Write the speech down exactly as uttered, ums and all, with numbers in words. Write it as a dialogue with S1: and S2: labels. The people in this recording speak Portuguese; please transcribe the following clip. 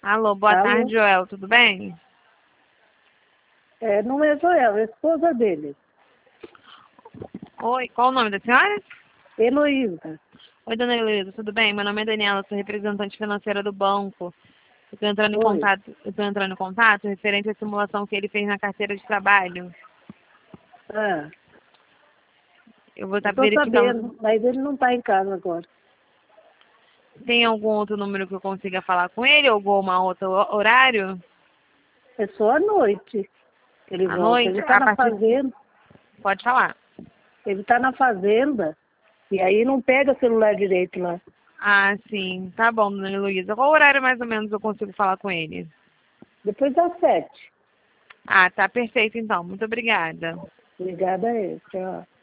S1: Alô, boa
S2: Alô?
S1: tarde, Joel, tudo bem?
S2: É, não é Joel, é a esposa dele,
S1: Oi, qual o nome da senhora?
S2: Heloísa.
S1: Oi, dona Heloísa, tudo bem? Meu nome é Daniela, sou representante financeira do banco. Eu tô entrando em
S2: Oi.
S1: contato, eu tô entrando em contato referente à simulação que ele fez na carteira de trabalho.
S2: Ah,
S1: Eu vou
S2: eu
S1: estar
S2: estou
S1: verificando.
S2: sabendo, mas ele não está em casa agora.
S1: Tem algum outro número que eu consiga falar com ele? Algum outro horário?
S2: É só à noite que ele
S1: À
S2: volta. Ele
S1: noite?
S2: está
S1: A
S2: na
S1: partir...
S2: fazenda,
S1: Pode falar.
S2: ele está na fazenda, e aí não pega celular direito lá.
S1: Ah, sim. Tá bom, dona Heloísa. Qual horário mais ou menos eu consigo falar com ele?
S2: Depois das sete.
S1: Ah, tá perfeito então. Muito obrigada.
S2: Obrigada a ele. Tchau.